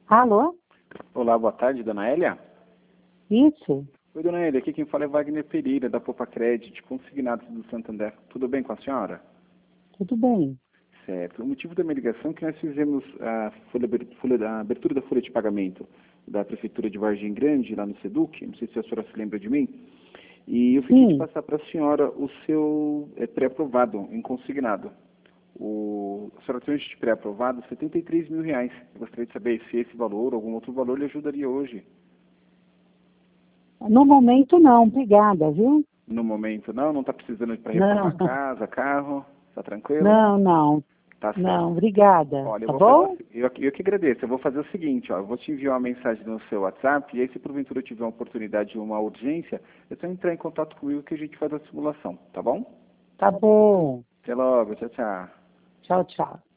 Alô? Olá, boa tarde, dona Hélia. Isso? Oi, dona Hélia, aqui quem fala é Wagner Pereira, da Poupa Credit, consignados do Santander. Tudo bem com a senhora? Tudo bem. Certo. O motivo da minha ligação é que nós fizemos a abertura da folha de pagamento da Prefeitura de Vargem Grande, lá no SEDUC, não sei se a senhora se lembra de mim, e eu fiquei de passar para a senhora o seu pré-aprovado, em consignado. A senhora tem de pré-aprovado R$ 73 mil. Eu gostaria de saber se esse valor ou algum outro valor lhe ajudaria hoje. No momento não, obrigada, viu? No momento não está precisando para reformar casa, carro, está tranquilo? Não. Tá certo. Não, obrigada. Olha, Tá bom? eu que agradeço. Eu vou fazer o seguinte, ó, eu vou te enviar uma mensagem no seu WhatsApp e aí se porventura eu tiver uma oportunidade de uma urgência, é só entrar em contato comigo que a gente faz a simulação, tá bom? Tá bom. Até logo, tchau, tchau. Tchau, tchau.